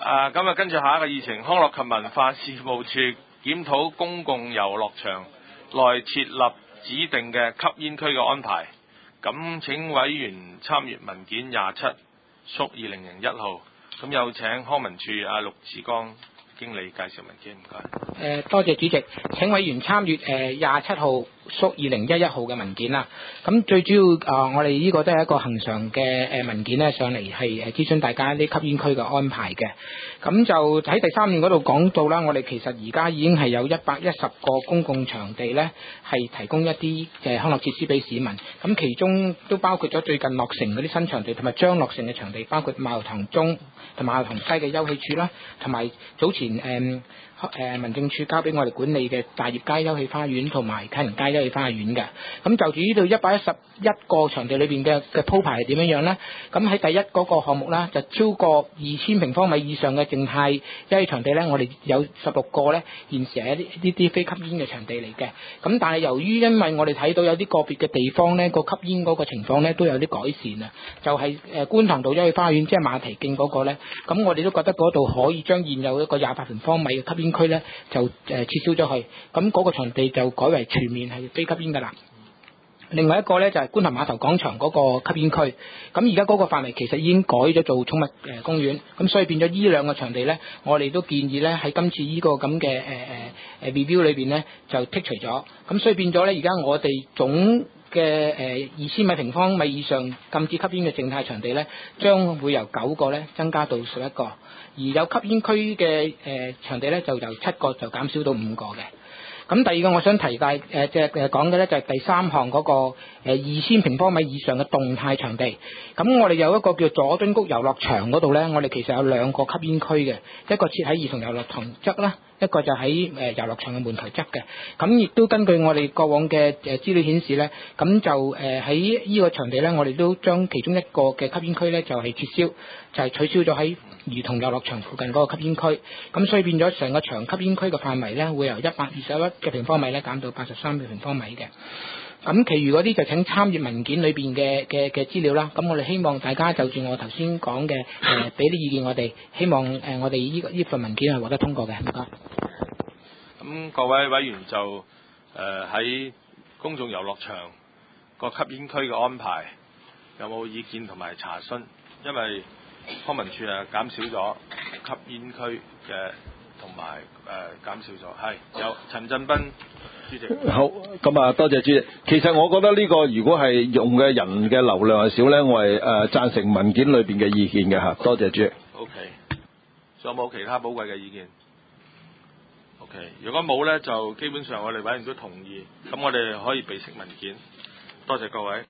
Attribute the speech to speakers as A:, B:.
A: 咁跟住下一個議程，康樂及文化事務處檢討公共遊樂場內設立指定嘅吸煙區嘅安排。咁請委員參閱文件27屬2001號。咁有請康文署陸志剛經理介紹文件，唔該。
B: 多謝主席，請委員參閱27號屬2011號嘅文件啦。咁最主要我哋呢個都係一個恆常嘅文件咧，上嚟係諮詢大家啲吸煙區嘅安排嘅。咁就喺第3段嗰度講到啦，我哋其實而家已經係有110個公共場地咧，係提供一啲康樂設施俾市民。咁其中都包括咗最近落成嗰啲新場地，同埋將落成嘅場地，包括馬頭塘中同馬頭塘西嘅休憩處啦，同埋早前民政處交俾我哋管理嘅大業街休憩花園同埋啟仁街休憩花園嘅。咁就住呢度111個場地裏邊嘅鋪排係點樣樣呢？咁喺第一嗰個項目啦，就超過2000平方米以上嘅靜態休憩場地呢，我哋有16個呢，現時係一啲非吸煙嘅場地嚟嘅。咁但係由於因為我哋睇到有啲個別嘅地方呢，個吸煙嗰個情況呢都有啲改善啊，就係觀塘道休憩花園即係馬蹄徑嗰個呢，咁我哋都覺得嗰度可以將現有一個28平方米嘅吸煙區呢就撤銷咗去，咁嗰個場地就改為全面係非吸煙㗎啦。另外一個呢，就係觀塘碼頭廣場嗰個吸煙區，咁而家嗰個範圍其實已經改咗做寵物公園，咁所以變咗呢兩個場地呢，我哋都建議呢喺今次呢個咁嘅review 裏邊呢就剔除咗，咁所以變咗呢，而家我哋總嘅2000米平方米以上禁止吸煙嘅靜態場地呢，將會由9個呢增加到11個，而有吸煙區嘅場地呢，就由7個就減少到5個嘅。咁第二個我想提講嘅呢，就係第3項嗰個2000平方米以上嘅動態場地。咁我哋有一個叫佐敦谷遊樂場嗰度呢，我哋其實有2個吸煙區嘅，一個設喺兒童遊樂場側啦，一個就喺遊樂場嘅門台側嘅。咁亦都根據我哋過往嘅資料顯示呢，咁就喺呢個場地呢，我哋都將其中一個嘅吸煙區呢，就係撤銷，就係取消咗喺兒童遊樂場附近嗰個吸煙區。咁所以變咗成個場吸煙區嘅範圍呢，會由121嘅平方米呢減到83嘅平方米嘅。咁其餘嗰啲就請參閱文件裏邊嘅資料啦。咁我哋希望大家就住我頭先講嘅俾啲意見我哋，希望我哋呢份文件係獲得通過嘅。唔該。
A: 咁各位委員就喺公眾遊樂場個吸煙區嘅安排有冇意見同埋查詢？因為康文署減少咗吸煙區嘅，同埋減少咗，係有陳振彬主席。
C: 好，咁多謝主席。其實我覺得呢個如果係用嘅人嘅流量係少呢，我係贊成文件裏邊嘅意見嘅嚇。多謝主席。
A: OK， 仲有冇其他寶貴嘅意見 ？OK， 如果冇呢，就基本上我哋委員都同意，咁我哋可以備悉文件。多謝各位。